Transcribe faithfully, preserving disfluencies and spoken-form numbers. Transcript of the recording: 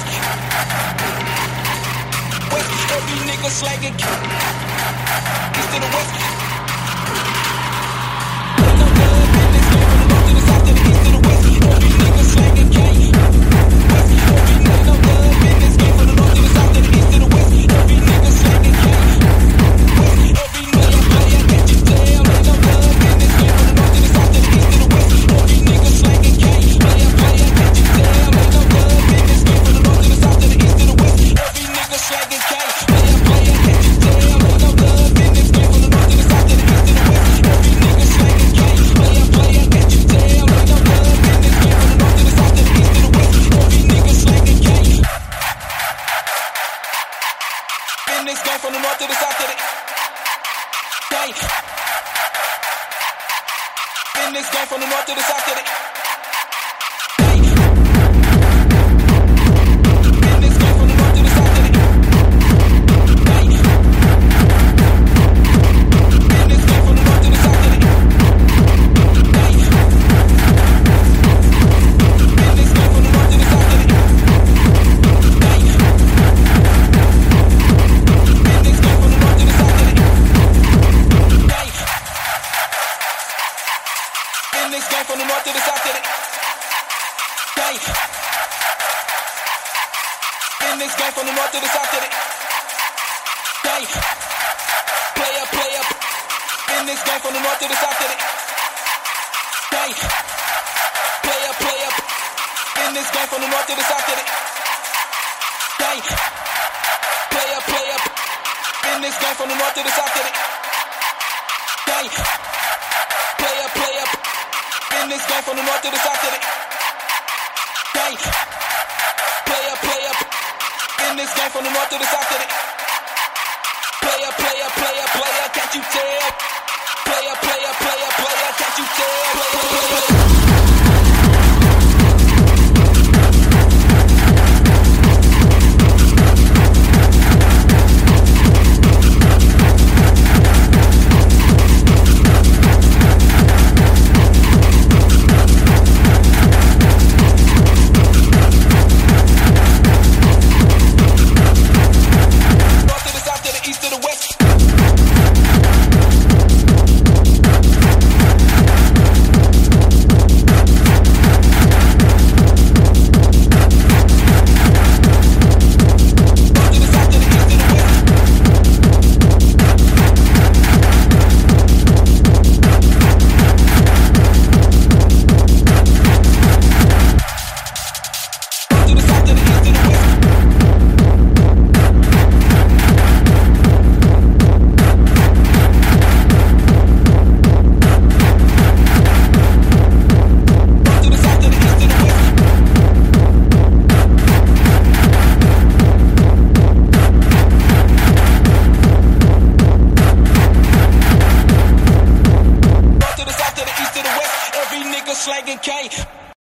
West, every nigga slanging. East to the west. Ain't no love in this game from the north to the south to the east to the west. Every nigga slanging K. West, every nigga no love in this game from the north to the south to the east to the west. Every nigga slanging K. West, every nigga player can't you tell? Ain't no love in this game from the north to the south to the east to the west. Every nigga slanging K. Player, player can't you tell? Ain't no love in this game from the north to the south to the east to the west. Every nigga slanging K. Player, player can't you tell? Ain't no love in this game from the north to the south to the east to the west. Every nigga slanging K. Player, player can't you tell? Ain't no love in this game from the north to the south to the east to the west. Every nigga slanging K. In this game from the north to the south to the K. In this game from the north to the south to the K. In this game from the north to the south to the K. In this game from the north to the south to the K. In this game from the north to the south to the K. In this game from the north to the south to the K. In this game from the north to the south to the K. In this game from the north to the south to the K. Player, player. In this game from the north to the south to the K. Player, player. In this game from the north to the south to the K. Player, player. In this game from the north to the south to the K. Player, player. In this game from the north to the south to the K. Player, player. In this game from the north to the south to the Player, player, player, player, can't you tell? Player, player, player, player, can't you tell? Player, player, player.